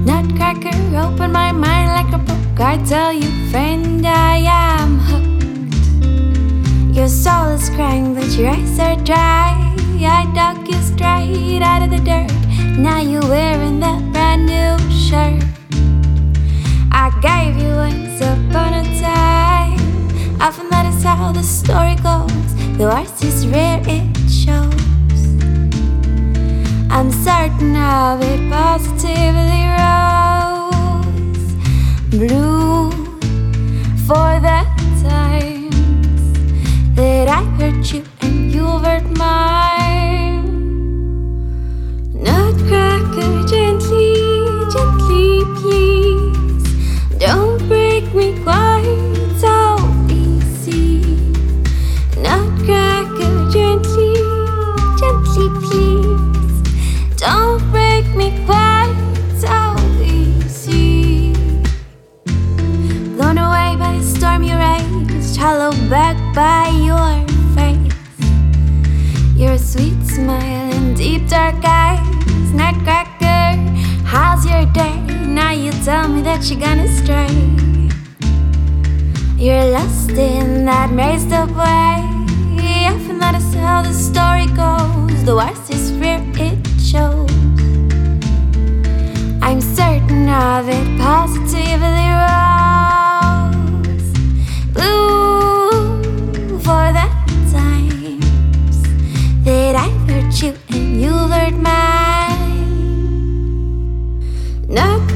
Nutcracker, open my mind like a book. I tell you, friend, I am hooked. Your soul is crying, but your eyes are dry. I dug you straight out of the dirt. Now you're wearing that brand new shirt. I gave you once upon a time. Often that is how the story goes. The worst is rare, it shows. I'm certain of it, positively rose blue for the times that I hurt you and you hurt mine. Nutcracker, gently, gently, please. Don't break me quite so easy. Nutcracker, gently, gently, please. Don't break me quite so easy. Blown away by the stormy rays, hollowed back by your face. Your sweet smile and deep dark eyes. Nutcracker, how's your day? Now you tell me that you're gonna stray. You're lost in that mazed up way. Often that is how the story goes. The worst is rare, it shows. I'm certain of it, positively rose blue for the times that I hurt you and you hurt mine. No